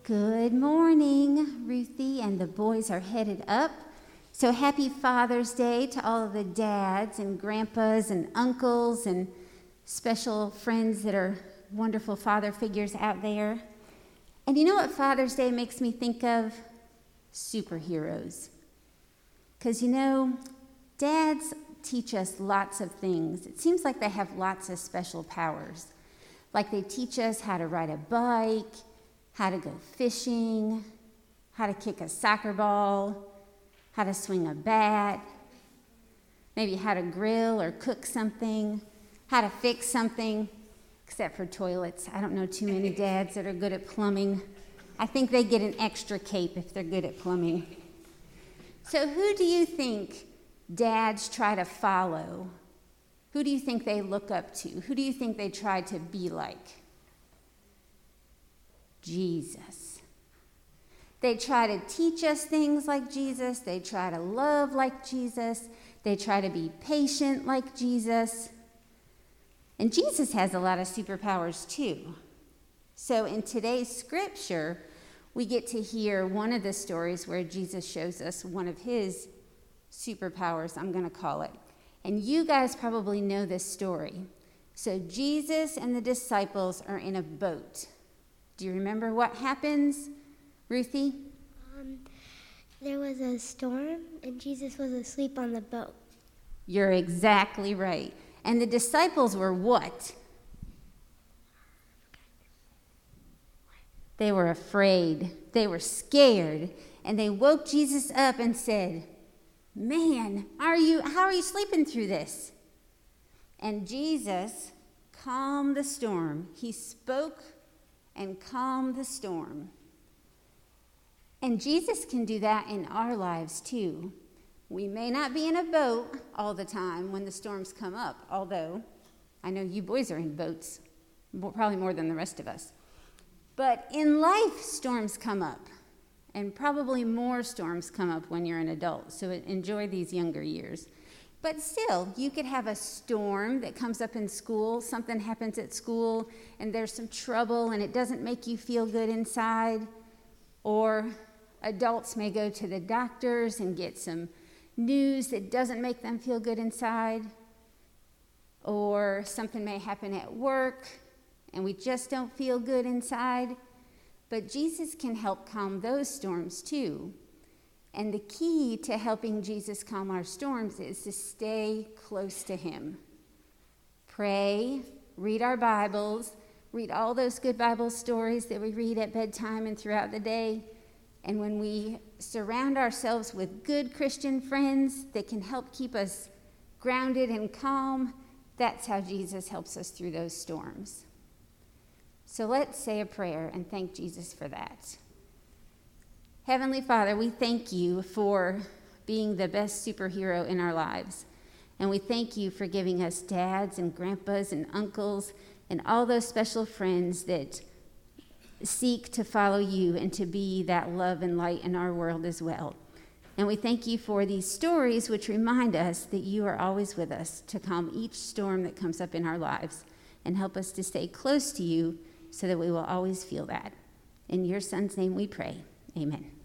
Good morning, Ruthie, and the boys are headed up. So happy Father's Day to all of the dads and grandpas and uncles and special friends that are wonderful father figures out there. And you know what Father's Day makes me think of? Superheroes. Because dads teach us lots of things. It seems like they have lots of special powers. Like they teach us how to ride a bike, how to go fishing, how to kick a soccer ball, how to swing a bat, maybe how to grill or cook something, how to fix something, except for toilets. I don't know too many dads that are good at plumbing. I think they get an extra cape if they're good at plumbing. So who do you think dads try to follow? Who do you think they look up to? Who do you think they try to be like? Jesus. They try to teach us things like Jesus. They try to love like Jesus. They try to be patient like Jesus. And Jesus has a lot of superpowers too. So in today's scripture, we get to hear one of the stories where Jesus shows us one of his superpowers, I'm going to call it. And you guys probably know this story. So Jesus and the disciples are in a boat. Do you remember what happens, Ruthie? There was a storm, and Jesus was asleep on the boat. You're exactly right. And the disciples were what? They were afraid. They were scared. And they woke Jesus up and said, "Man, how are you sleeping through this?" And Jesus calmed the storm. He spoke and calmed the storm. And Jesus can do that in our lives too. We may not be in a boat all the time when the storms come up, although I know you boys are in boats, probably more than the rest of us. But in life, storms come up, and probably more storms come up when you're an adult, so enjoy these younger years. But still, you could have a storm that comes up in school, something happens at school, and there's some trouble, and it doesn't make you feel good inside. Or adults may go to the doctors and get some news that doesn't make them feel good inside. Or something may happen at work, and we just don't feel good inside. But Jesus can help calm those storms too. And the key to helping Jesus calm our storms is to stay close to him. Pray, read our Bibles, read all those good Bible stories that we read at bedtime and throughout the day. And when we surround ourselves with good Christian friends that can help keep us grounded and calm, that's how Jesus helps us through those storms. So let's say a prayer and thank Jesus for that. Heavenly Father, we thank you for being the best superhero in our lives. And we thank you for giving us dads and grandpas and uncles and all those special friends that seek to follow you and to be that love and light in our world as well. And we thank you for these stories which remind us that you are always with us to calm each storm that comes up in our lives and help us to stay close to you so that we will always feel that. In your Son's name we pray. Amen.